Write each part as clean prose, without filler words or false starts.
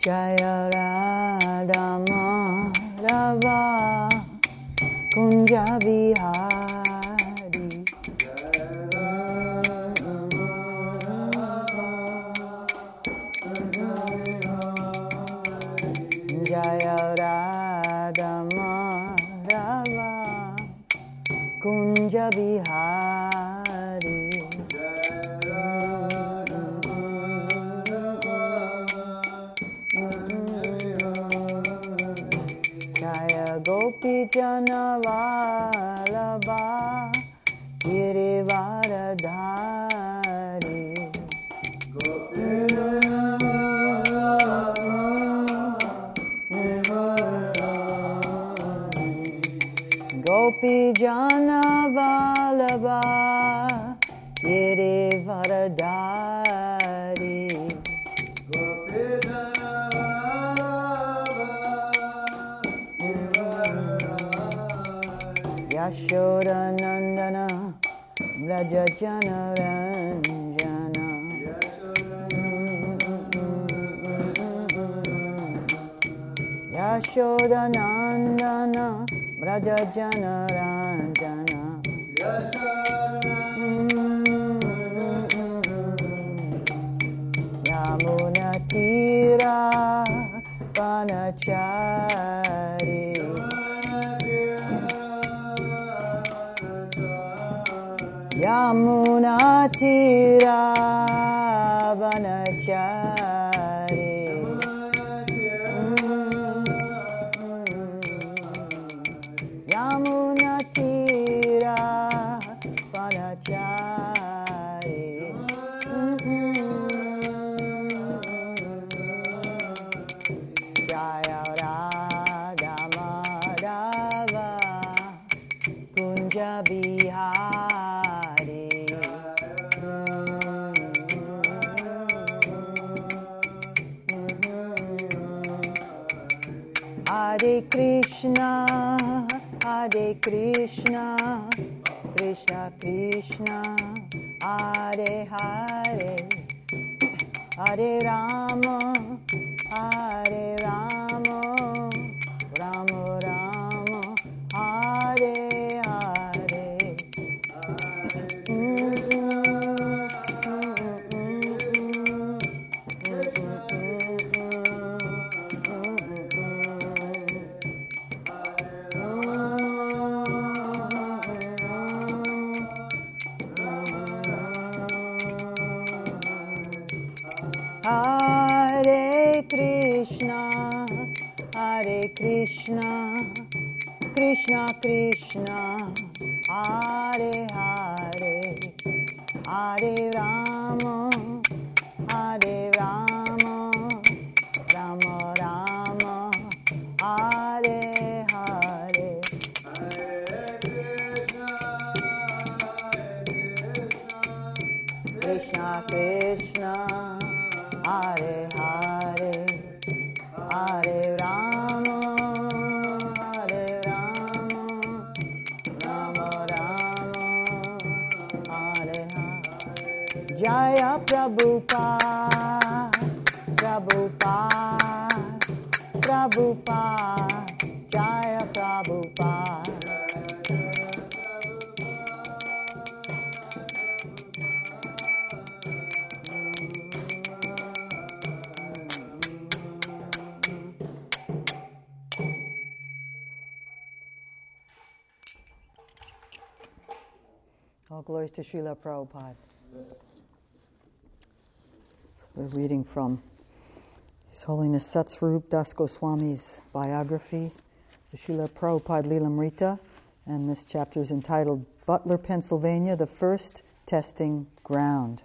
Jaya Radha Madhava Kunja Vihari. Jaya Radha Madhava Kunja Vihari. Jaya Gopi Jana Vallabha Girivaradhari. Gopi Jana Vallabha Girivaradhari. Yashoda Nandana Vraja Jana Ranjana. Yashoda Nandana Vraja Jana Ranjana. Yamuna Tira Vanachari. Yamuna Tira Vanachari. Yamuna Tira Vanachari. Jaya Radha Madhava Kunja Vihari. Hare Krishna, Hare Krishna, Krishna Krishna, Hare Hare, Hare Rama, Hare Rama, Rama Rama, Hare Hare. Hare Krishna, Hare Krishna, Krishna Krishna, Hare Hare, Hare Rama, Hare Rama, Rama Rama, Hare Hare. Krishna Krishna, Hare Hare, Hare Rama, Hare Rama, Rama Rama, Hare Hare. Jaya Prabhupada, Prabhupada, Prabhupada, Jaya Prabhupada. All glories to Srila Prabhupada. So we're reading from His Holiness Satsvarup Das Goswami's biography, the Srila Prabhupada Lilamrita, and this chapter is entitled Butler, Pennsylvania, the First Testing Ground.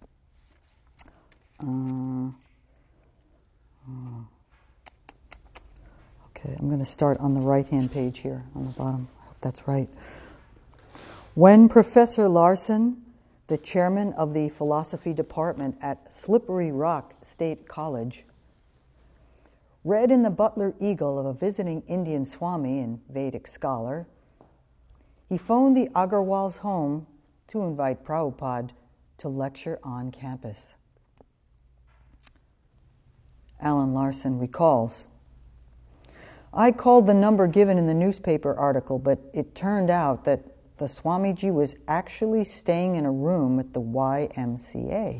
Okay, I'm going to start on the right-hand page here, on the bottom. I hope that's right. When Professor Larson, the chairman of the philosophy department at Slippery Rock State College, read in the Butler Eagle of a visiting Indian Swami and Vedic scholar, he phoned the Agarwal's home to invite Prabhupada to lecture on campus. Alan Larson recalls, I called the number given in the newspaper article, but it turned out that the Swamiji was actually staying in a room at the YMCA.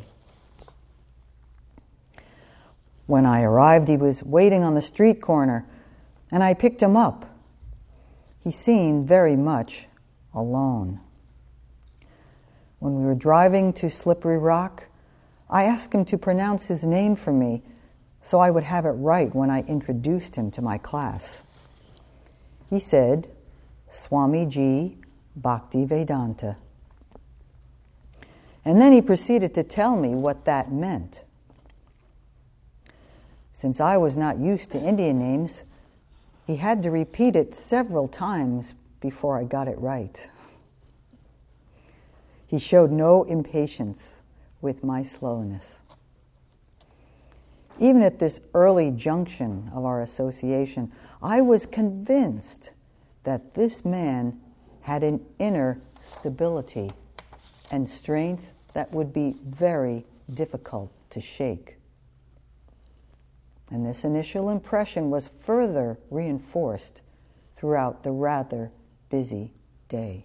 When I arrived, he was waiting on the street corner, and I picked him up. He seemed very much alone. When we were driving to Slippery Rock, I asked him to pronounce his name for me so I would have it right when I introduced him to my class. He said, Swamiji Bhaktivedanta. And then he proceeded to tell me what that meant. Since I was not used to Indian names, he had to repeat it several times before I got it right. He showed no impatience with my slowness. Even at this early junction of our association, I was convinced that this man had an inner stability and strength that would be very difficult to shake. And this initial impression was further reinforced throughout the rather busy day.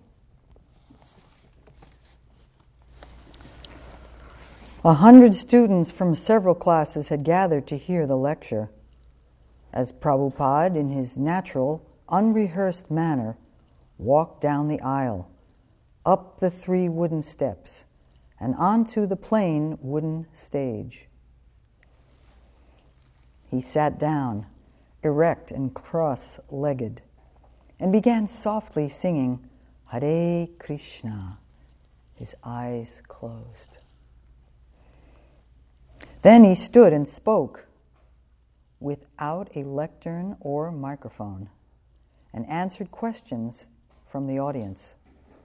100 students from several classes had gathered to hear the lecture, as Prabhupada, in his natural, unrehearsed manner, walked down the aisle, up the 3 wooden steps, and onto the plain wooden stage. He sat down, erect and cross-legged, and began softly singing Hare Krishna, his eyes closed. Then he stood and spoke without a lectern or microphone and answered questions from the audience.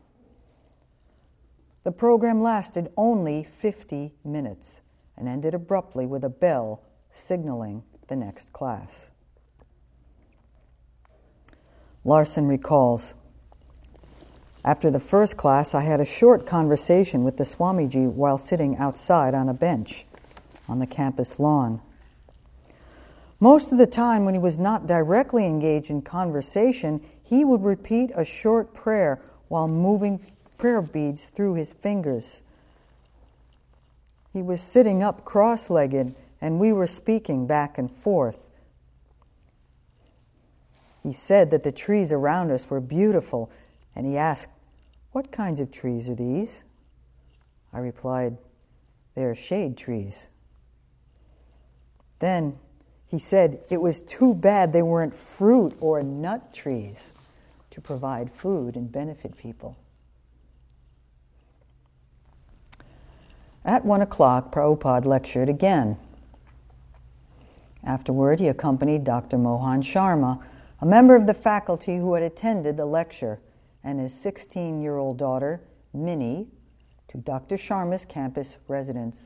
The program lasted only 50 minutes and ended abruptly with a bell signaling the next class. Larson recalls, after the first class, I had a short conversation with the Swamiji while sitting outside on a bench on the campus lawn. Most of the time, when he was not directly engaged in conversation, he would repeat a short prayer while moving prayer beads through his fingers. He was sitting up cross-legged, and we were speaking back and forth. He said that the trees around us were beautiful, and he asked, "What kinds of trees are these?" I replied, "They are shade trees." Then he said it was too bad they weren't fruit or nut trees to provide food and benefit people. At 1 o'clock, Prabhupada lectured again. Afterward, he accompanied Dr. Mohan Sharma, a member of the faculty who had attended the lecture, and his 16-year-old daughter, Minnie, to Dr. Sharma's campus residence.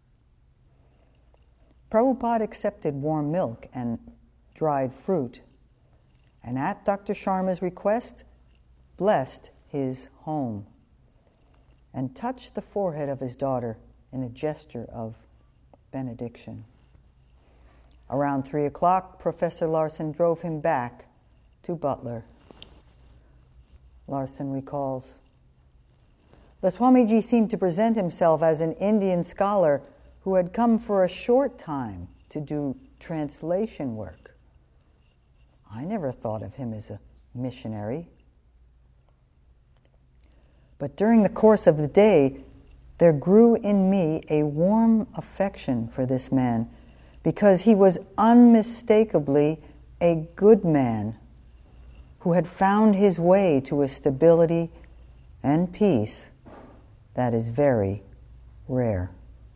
Prabhupada accepted warm milk and dried fruit, and at Dr. Sharma's request, blessed his home and touched the forehead of his daughter in a gesture of benediction. Around 3 o'clock, Professor Larson drove him back to Butler. Larson recalls, the Swamiji seemed to present himself as an Indian scholar who had come for a short time to do translation work. I never thought of him as a missionary. But during the course of the day, there grew in me a warm affection for this man, because he was unmistakably a good man who had found his way to a stability and peace that is very rare.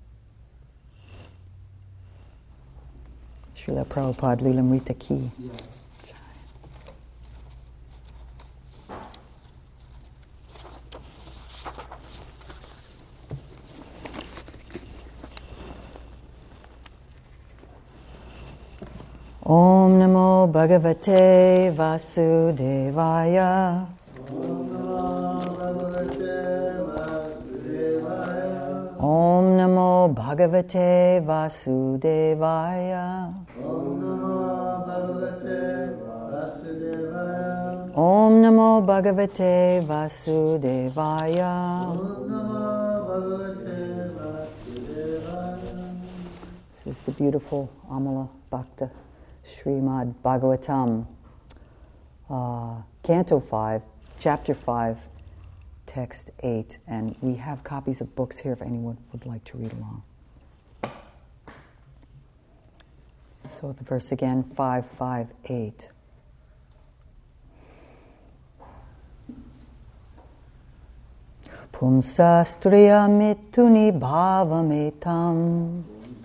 Srila Prabhupada Lilamrita Ki. Om Namo Bhagavate Vasudevaya. Om Namo Bhagavate Vasudevaya. Om Namo Bhagavate Vasudevaya. Om Namo Bhagavate Vasudevaya. Om Namo Bhagavate Vasudevaya. This is the beautiful Amala Bhakta Srimad Bhagavatam, Canto 5, Chapter 5, Text 8. And we have copies of books here if anyone would like to read along. So the verse again, 558. Pumsa striya mituni bhavametam.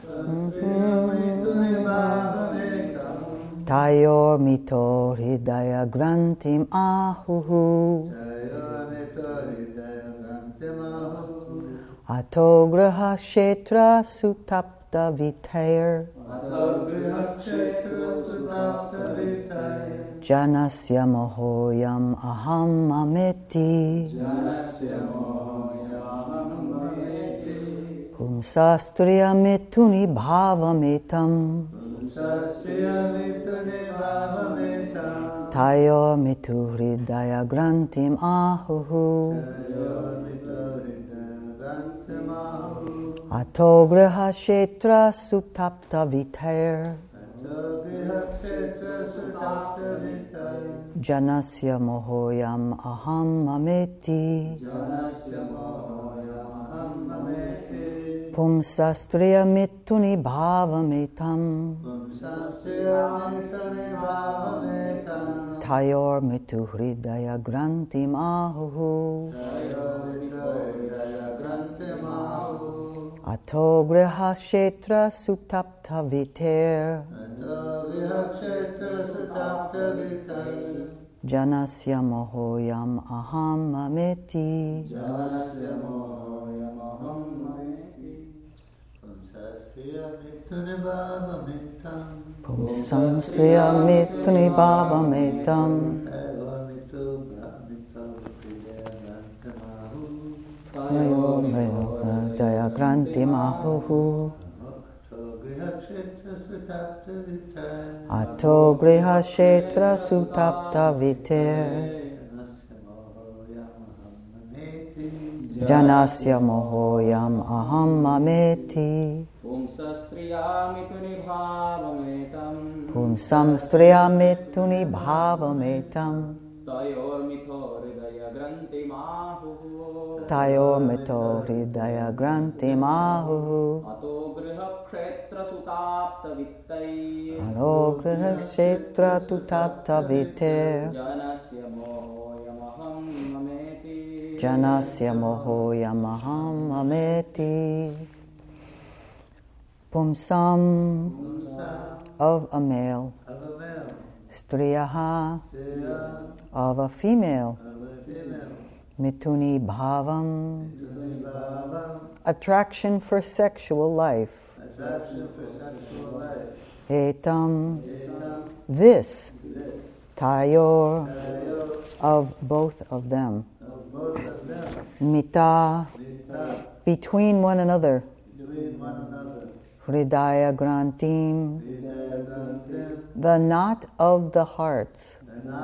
Tayor mito hridaya grantim ahuhu. Atograha kshetra sutapta vitair. Janasya mohoyam aham ameti. Pumsastriya mituni bhavametam. Tayor mitu hridaya grantim ahuhu. Atograha kshetra sutapta vitair. Janasya mohoyam aham ameti. Pumsastriya mituni bhavametam. Tayor mitu hridaya grantim ahuhu. Atograha kshetra sutapta vitair. Janasya mohoyam aham ameti. Pumsam striya mituni bhavametam. Daya granti mahuhu. Ato griha kshetra sutapta vitair. Janasya mohoyam aham ameti. Pumsam striya mituni bhavametam. Tayor mito hridaya granti mahuhu. Atogriha kshetra tutapta vitair. Janasya mohoyam aham ameti. Pumsam of a male. Striyaha of a female. Mituni bhavam, attraction for sexual life. Etam, this. Tayor, of both of them. Mita, between one another. Hridaya grantim, the knot of the hearts.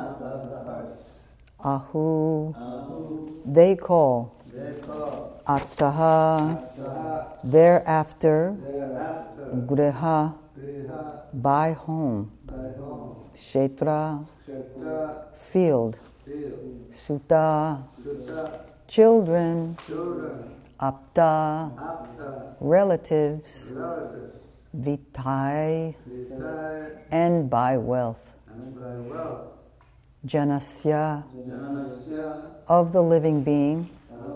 Ahu, they call. Attaha, thereafter. Griha, by home. Kshetra, field. Suta, children. Apta, relatives. Vitai, and by wealth. Janasya, of the living being.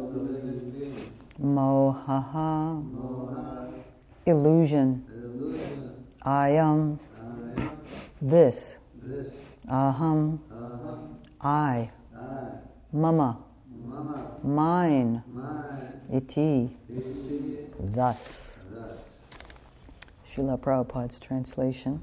Mohaha, illusion. Ayam, this. Aham, I. Mama, mine. Iti, thus. Srila Prabhupada's translation.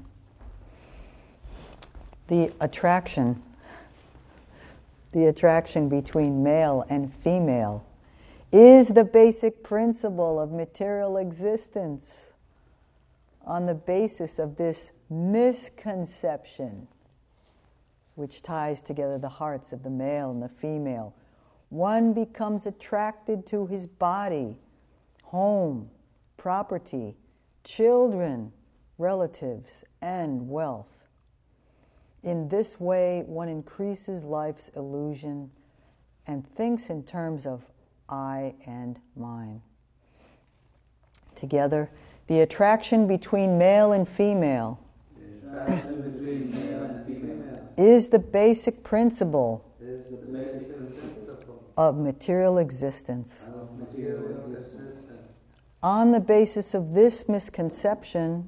The attraction between male and female is the basic principle of material existence. On the basis of this misconception, which ties together the hearts of the male and the female, one becomes attracted to his body, home, property, children, relatives, and wealth. In this way, one increases life's illusion and thinks in terms of I and mine. Together, the attraction between male and female is the basic principle of material existence. On the basis of this misconception,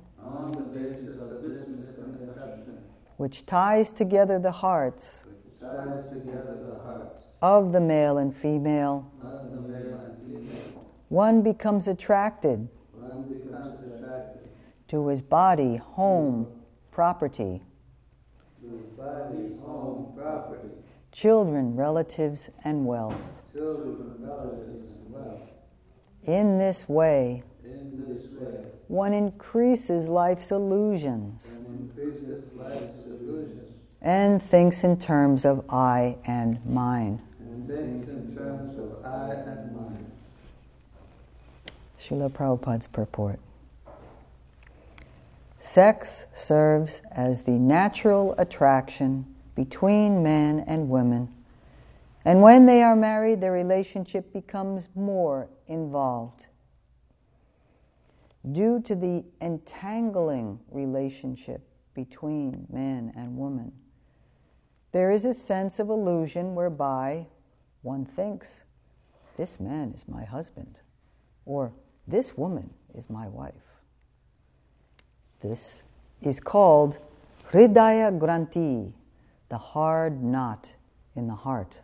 which ties together the hearts of the male and female, one becomes attracted to his body, home, property, children, relatives, and wealth. In this way, one increases life's illusions and thinks in terms of I and mine. Srila Prabhupada's purport. Sex serves as the natural attraction between men and women, and when they are married, their relationship becomes more involved. Due to the entangling relationship between man and woman, there is a sense of illusion whereby one thinks, this man is my husband, or this woman is my wife. This is called Hridaya Granthi, the hard knot in the heart.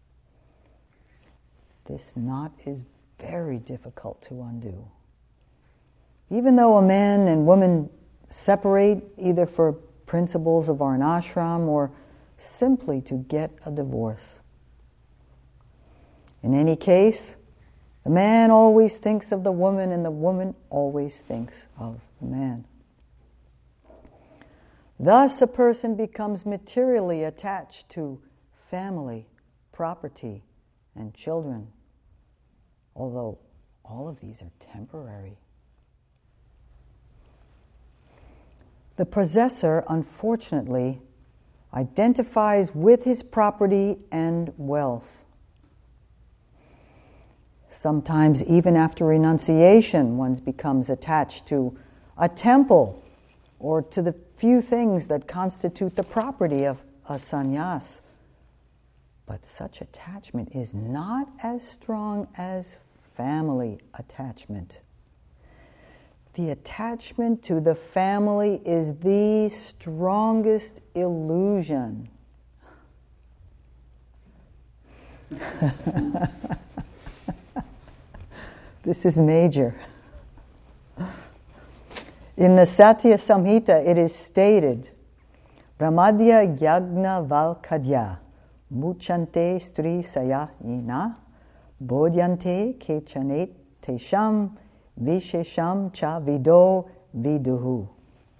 This knot is very difficult to undo. Even though a man and woman separate either for principles of varnashram or simply to get a divorce. In any case, the man always thinks of the woman and the woman always thinks of the man. Thus, a person becomes materially attached to family, property, and children, although all of these are temporary. The possessor, unfortunately, identifies with his property and wealth. Sometimes, even after renunciation, one becomes attached to a temple or to the few things that constitute the property of a sannyas. But such attachment is not as strong as family attachment. The attachment to the family is the strongest illusion. This is major. In the Satya Samhita, it is stated, Brahmadya Yagna Valkadya Muchante Stri Sayayina Bodhyante Kechanet Tesham Vishesham Cha Vido Viduhu.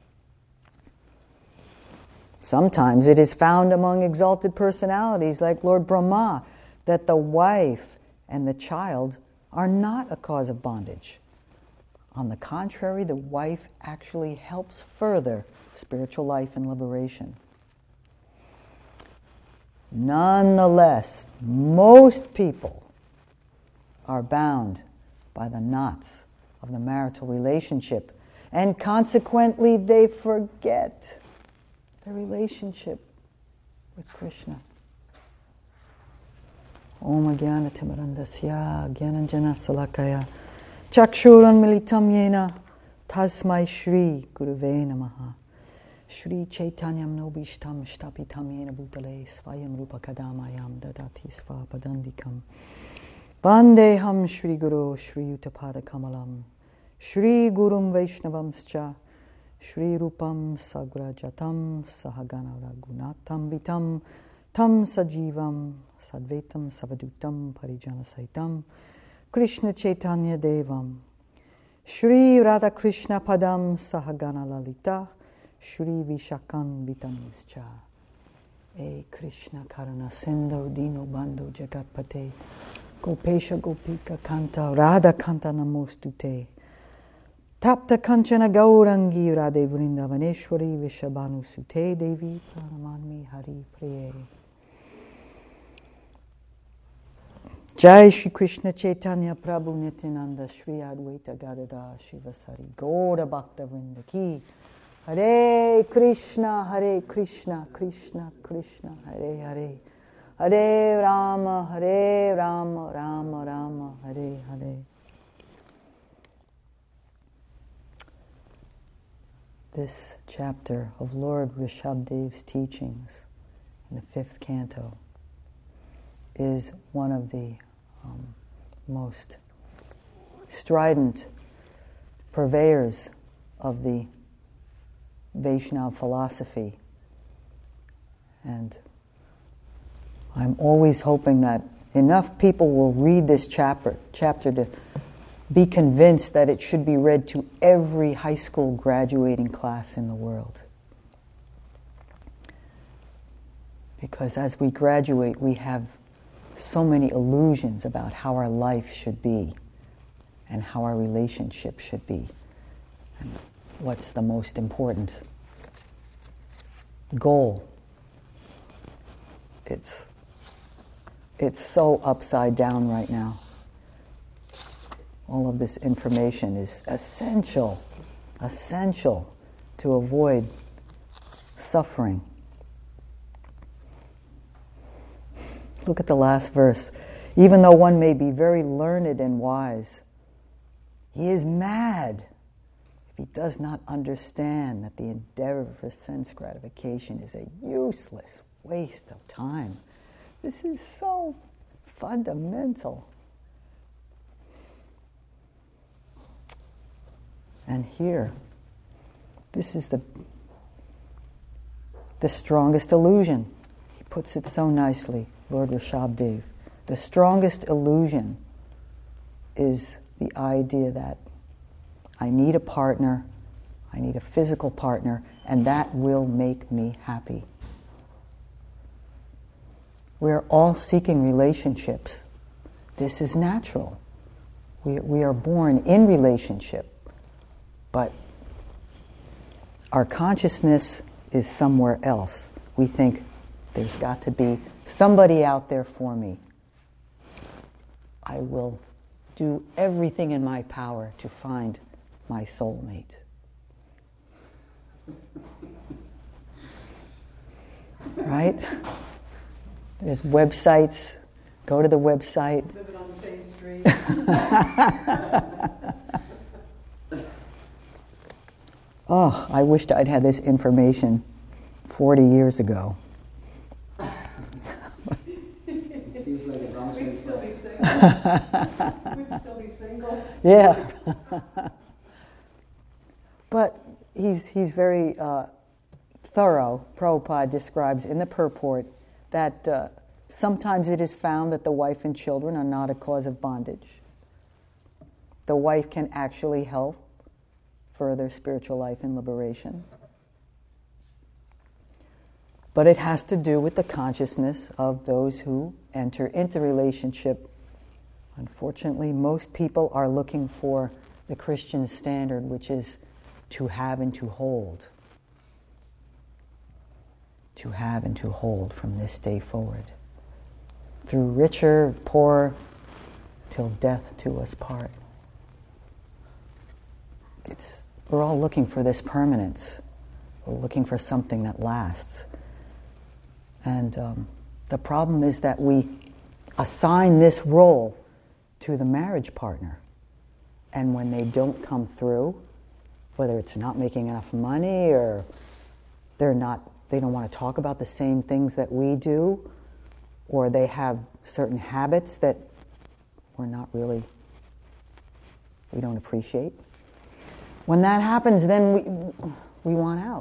Sometimes it is found among exalted personalities like Lord Brahma that the wife and the child are not a cause of bondage. On the contrary, the wife actually helps further spiritual life and liberation. Nonetheless, most people are bound by the knots of the marital relationship, and consequently they forget the relationship with Krishna. Om Jnana Timirandasya Jnananjana Salakaya Chakshuran Militam Yena Tasmai Shri Guruve Namaha Shri Chaitanyam Nobishtam Shtapitam Yena Bhutale Svayam Rupa Kadamayam Dadati Sva Padandikam Vandeham Shri Guru Shri Utapada Kamalam Shri Gurum Vaishnavamscha Shri Rupam Sagrajatam Sahagana Ragunatam Vitam Tam Sajivam Sadvetam Savadutam Parijana Saitam Krishna Chaitanya Devam, Shri Radha Krishna Padam Sahagana Lalita, Shri Vishakan Vitanischa, E Krishna Karana Sindhu Dino Bandhu Jagatpate, Gopesha Gopika Kanta, Radha Kanta Namostute, Tapta Kanchana Gaurangi Radhe Vrindavaneshwari Vishabhanu Sute Devi Pranamanmi Hari Priye. Jai Shri Krishna Chaitanya Prabhu Nityananda Shri Advaita Gadadhar Shivasari Gaura Bhakta Vrinda Ki Hare Krishna Krishna Krishna Hare Hare Hare Rama Rama Rama Hare Hare. This chapter of Lord Rishabhadev's teachings in the 5th canto is one of the most strident purveyors of the Vaishnava philosophy. And I'm always hoping that enough people will read this chapter to be convinced that it should be read to every high school graduating class in the world. Because as we graduate, we have so many illusions about how our life should be and how our relationship should be and what's the most important goal. It's so upside down right now. All of this information is essential to avoid suffering. Look at the last verse. Even though one may be very learned and wise, he is mad if he does not understand that the endeavor for sense gratification is a useless waste of time. This is so fundamental. And here, this is the strongest illusion. He puts it so nicely. Lord Rishabhadev, the strongest illusion is the idea that I need a partner, I need a physical partner, and that will make me happy. We're all seeking relationships. This is natural. We are born in relationship, but our consciousness is somewhere else. We think there's got to be somebody out there for me. I will do everything in my power to find my soulmate. Right? There's websites. Go to the website. Living on the same street. Oh, I wished I'd had this information 40 years ago. Seems like a wrong We'd still be place. single. We'd still be single. Yeah. But he's very thorough. Prabhupada describes in the purport that sometimes it is found that the wife and children are not a cause of bondage. The wife can actually help further spiritual life and liberation. But it has to do with the consciousness of those who enter into relationship. Unfortunately, most people are looking for the Christian standard, which is to have and to hold. To have and to hold from this day forward. Through richer, poorer, till death to us part. We're all looking for this permanence. We're looking for something that lasts. And the problem is that we assign this role to the marriage partner. And when they don't come through, whether it's not making enough money or they don't want to talk about the same things that we do, or they have certain habits that we don't appreciate. When that happens, then we want out.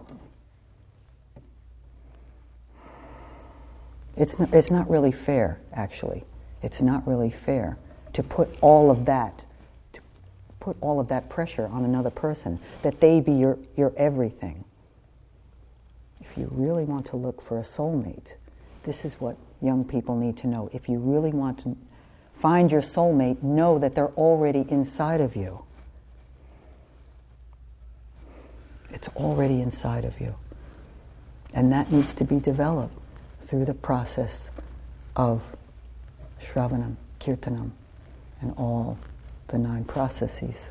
It's not really fair, actually. It's not really fair to put all of that pressure on another person, that they be your everything. If you really want to look for a soulmate, this is what young people need to know. If you really want to find your soulmate, know that they're already inside of you. It's already inside of you. And that needs to be developed through the process of Shravanam, Kirtanam, and all the 9 processes.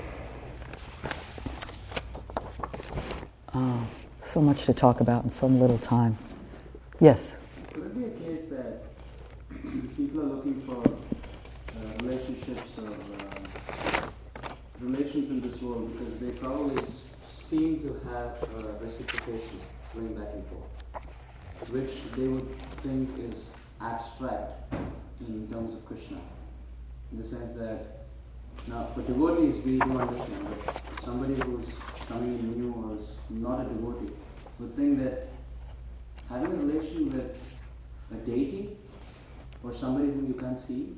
So much to talk about in so little time. Yes? Could it be a case that people are looking for relationships or relations in this world because they probably seem to have reciprocation going back and forth, which they would think is abstract in terms of Krishna, in the sense that now for devotees we do understand that somebody who's coming in new or is not a devotee would think that having a relation with a deity or somebody whom you can't see,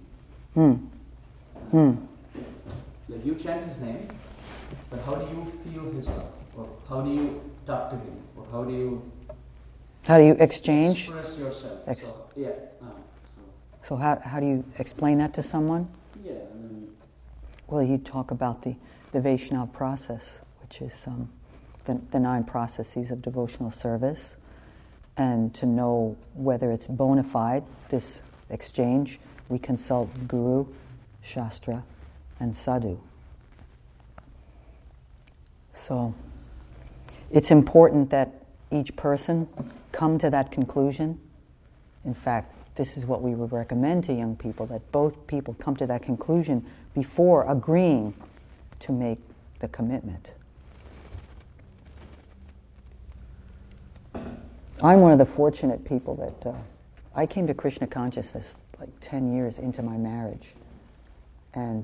like you chant his name, but how do you feel his love? Or how do you talk to him? Or how do you exchange? Express yourself. So how do you explain that to someone? Yeah. Well, you talk about the Vaishnava process, which is the 9 processes of devotional service, and to know whether it's bona fide, this exchange, we consult Guru, Shastra, and Sadhu. So it's important that each person come to that conclusion. In fact, this is what we would recommend to young people, that both people come to that conclusion before agreeing to make the commitment. I'm one of the fortunate people that I came to Krishna consciousness like 10 years into my marriage. And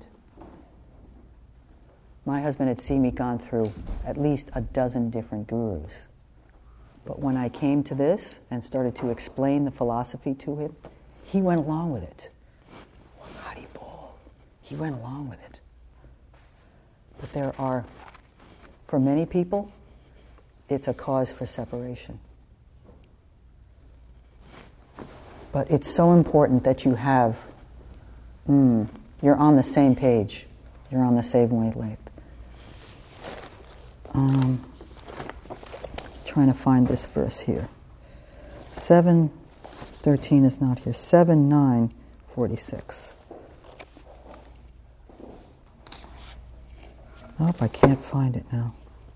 my husband had seen me gone through at least a dozen different gurus. But when I came to this and started to explain the philosophy to him, he went along with it. Haribol. He went along with it. But there are, for many people, it's a cause for separation. But it's so important that you have, you're on the same page. You're on the same wavelength. Trying to find this verse here. 7:13 is not here. 7:9:46. Oh, I can't find it now.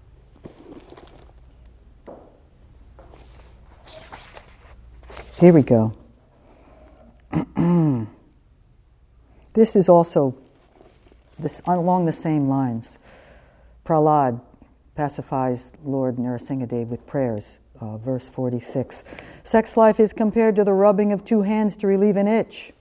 Here we go. This is also along the same lines. Prahlad pacifies Lord Narasimhadev with prayers. Verse 46. Sex life is compared to the rubbing of 2 hands to relieve an itch.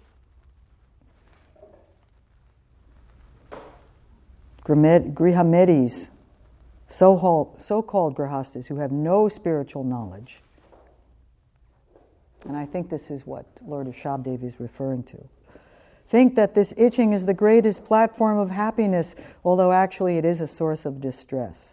Grihamedis, so-called grihastas who have no spiritual knowledge. And I think this is what Lord Rishabhdev is referring to. Think that this itching is the greatest platform of happiness, although actually it is a source of distress.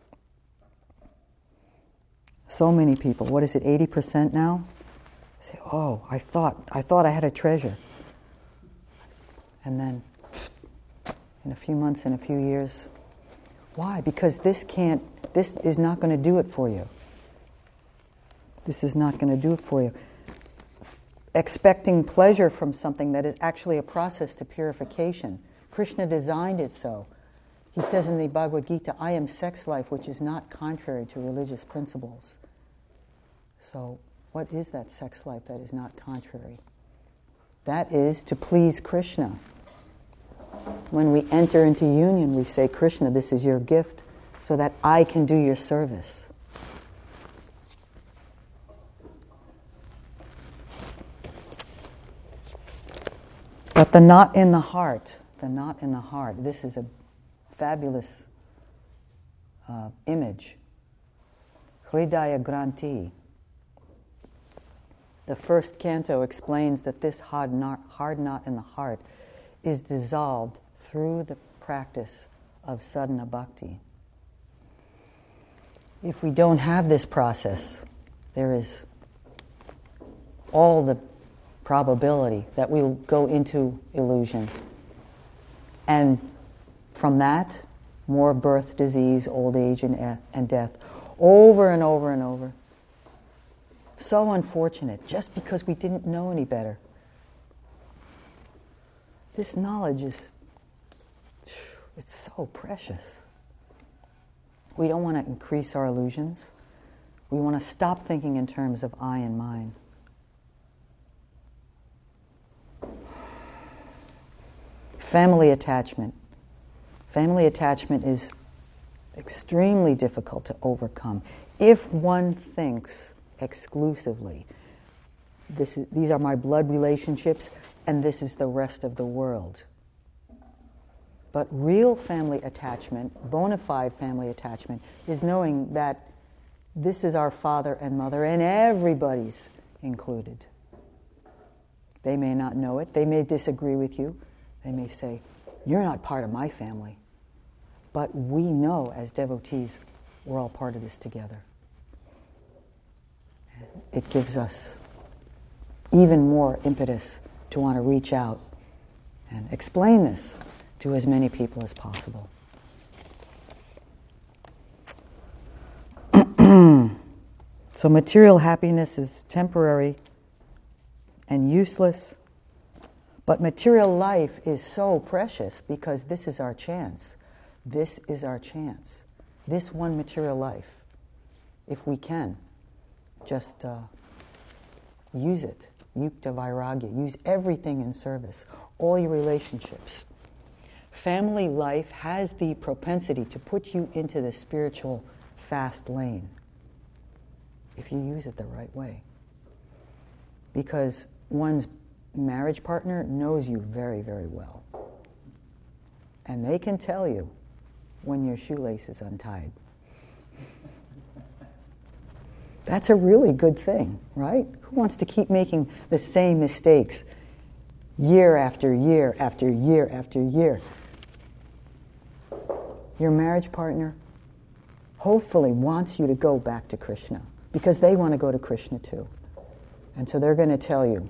So many people, what is it, 80% now? Say, oh, I thought I had a treasure. And then, in a few months, in a few years, why? Because this is not going to do it for you. This is not going to do it for you. Expecting pleasure from something that is actually a process to purification. Krishna designed it so. He says in the Bhagavad Gita, I am sex life, which is not contrary to religious principles. So, what is that sex life that is not contrary? That is to please Krishna. When we enter into union, we say, Krishna, this is your gift so that I can do your service. But the knot in the heart, this is a fabulous image. Hridaya Granthi. The first canto explains that this hard knot in the heart is dissolved through the practice of sadhana bhakti. If we don't have this process, there is all the probability that we will go into illusion. And from that, more birth, disease, old age, and death, over and over and over. So unfortunate, just because we didn't know any better. This knowledge it's so precious. We don't want to increase our illusions. We want to stop thinking in terms of I and mine. Family attachment. Family attachment is extremely difficult to overcome if one thinks exclusively, these are my blood relationships and this is the rest of the world. But real family attachment, bona fide family attachment, is knowing that this is our father and mother and everybody's included. They may not know it. They may disagree with you. They may say, you're not part of my family. But we know as devotees, we're all part of this together. It gives us even more impetus to want to reach out and explain this to as many people as possible. So material happiness is temporary and useless, but material life is so precious because this is our chance. This is our chance. This one material life, if we can, just use it. Yukta vairagya. Use everything in service. All your relationships. Family life has the propensity to put you into the spiritual fast lane if you use it the right way. Because one's marriage partner knows you very, very well. And they can tell you when your shoelace is untied. That's a really good thing, right? Who wants to keep making the same mistakes year after year after year after year? Your marriage partner hopefully wants you to go back to Krishna because they want to go to Krishna too. And so they're going to tell you,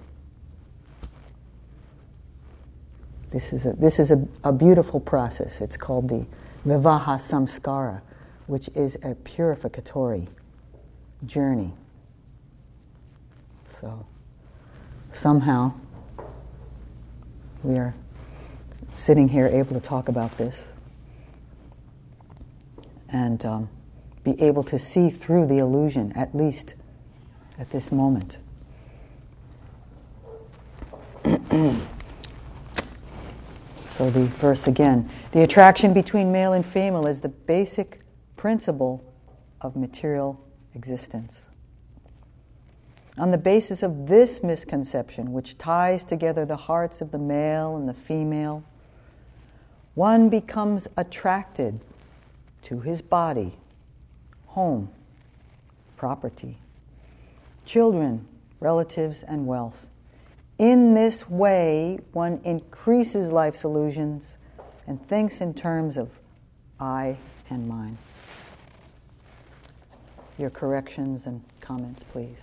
this is a beautiful process. It's called the Vivaha Samskara, which is a purificatory journey. So somehow we are sitting here able to talk about this and be able to see through the illusion, at least at this moment. So the verse again, the attraction between male and female is the basic principle of material existence. On the basis of this misconception, which ties together the hearts of the male and the female, one becomes attracted to his body, home, property, children, relatives, and wealth. In this way, one increases life's illusions and thinks in terms of I and mine. Your corrections and comments, please.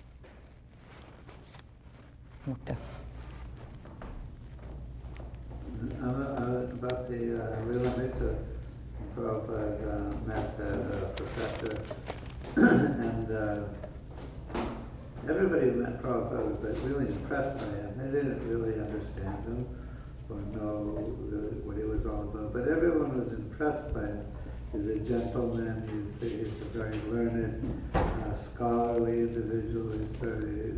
Mukta. About the Leela Prabhupada met the professor, and everybody who met Prabhupada was really impressed by him. They didn't really understand him or know what he was all about, but everyone was impressed by him. He's a gentleman, he's a very learned, scholarly individual, he's very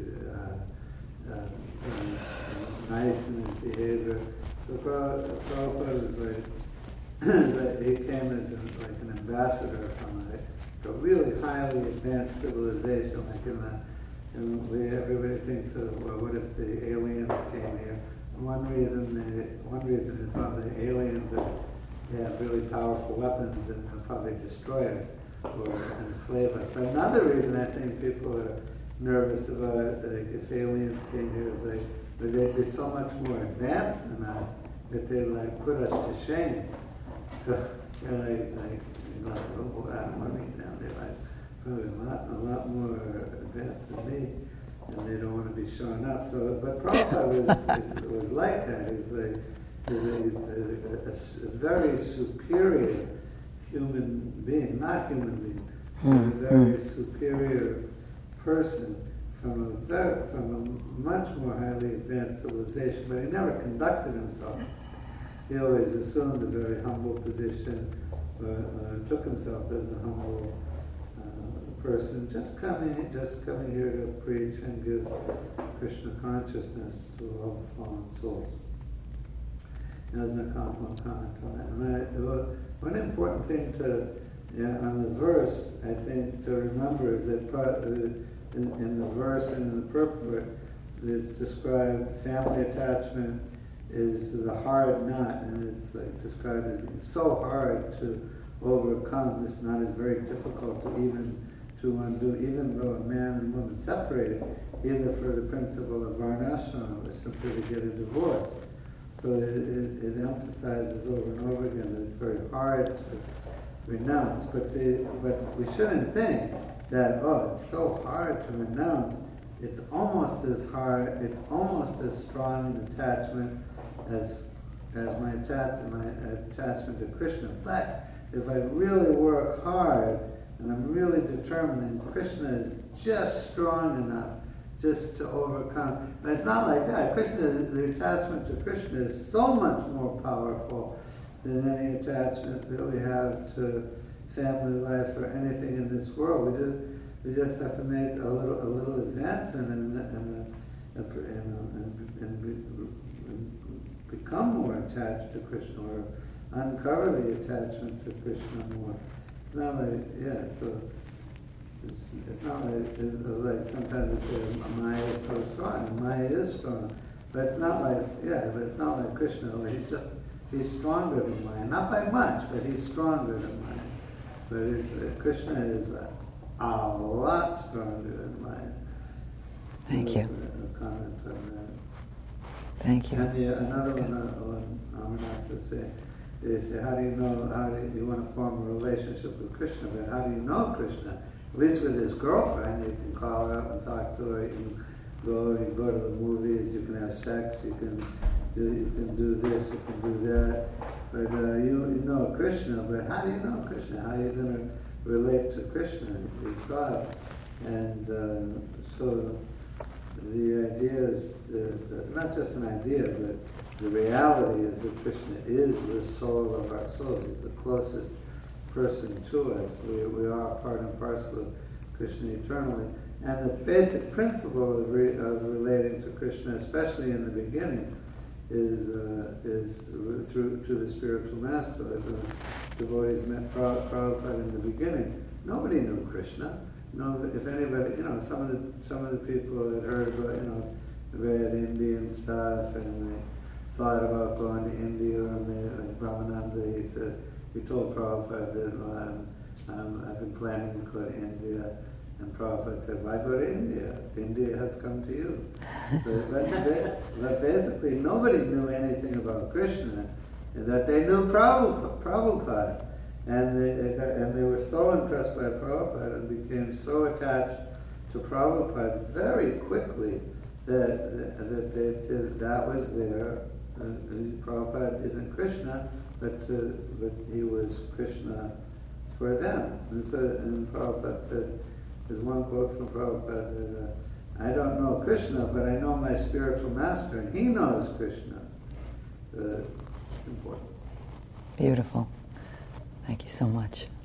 nice in his behavior. So Prabhupada was like, he came as like an ambassador from a really highly advanced civilization, like everybody thinks of, well, what if the aliens came here? And one reason is probably the aliens they have really powerful weapons and they'll probably destroy us or enslave us. But another reason I think people are nervous about if aliens came here is they'd be so much more advanced than us that they like put us to shame. So oh boy, I don't want to meet them. They're like probably a lot more advanced than me, and they don't want to be showing up. So, but Prabhupada was like that. He's a very superior human being, not human being, but a very superior person from a much more highly advanced civilization. But he never conducted himself. He always assumed a very humble position, took himself as a humble person, just coming here to preach and give Krishna consciousness to all fallen souls. There's no comment on that. And one important thing on the verse, I think, to remember is that in the verse and in the purport, it's described family attachment is the hard knot, and it's like described as being so hard to overcome. This knot is very difficult to undo, even though a man and woman separated, either for the principle of varnashram or simply to get a divorce. So it emphasizes over and over again that it's very hard to renounce. But we shouldn't think that, it's so hard to renounce. It's almost as hard, it's almost as strong an attachment as my attachment to Krishna. But if I really work hard and I'm really determined, then Krishna is just strong enough just to overcome. But it's not like that. The attachment to Krishna is so much more powerful than any attachment that we have to family life or anything in this world. We just have to make a little advancement and become more attached to Krishna, or uncover the attachment to Krishna more. It's not like, so it's not like sometimes we say Maya is so strong. Maya is strong, but it's not like Krishna. He's stronger than Maya, not by much, but he's stronger than Maya. But Krishna is a lot stronger than Maya. Thank you. A comment on that. Thank you. And another one Amarnath was saying, they say, how do you want to form a relationship with Krishna, but how do you know Krishna? At least with his girlfriend, you can call her up and talk to her, you can go to the movies, you can have sex, you can do this, you can do that. But you know Krishna, but how do you know Krishna? How are you going to relate to Krishna? He's God. And so the idea is, not just an idea, but the reality is that Krishna is the soul of our souls. He's the closest person to us. We are part and parcel of Krishna eternally. And the basic principle of relating to Krishna, especially in the beginning, is through to the spiritual master. Like when devotees met Prabhupada in the beginning, nobody knew Krishna. If anybody, some of the people that heard about, read Indian stuff and they thought about going to India, and like Brahmananda, he told Prabhupada that I've been planning to go to India. And Prabhupada said, why go to India? India has come to you. But basically, nobody knew anything about Krishna, and that they knew Prabhupada. And they were so impressed by Prabhupada and became so attached to Prabhupada very quickly that was there. Prabhupada isn't Krishna, but he was Krishna for them. And Prabhupada said, there's one quote from Prabhupada that I don't know Krishna, but I know my spiritual master, and he knows Krishna. It's important. Beautiful. Thank you so much.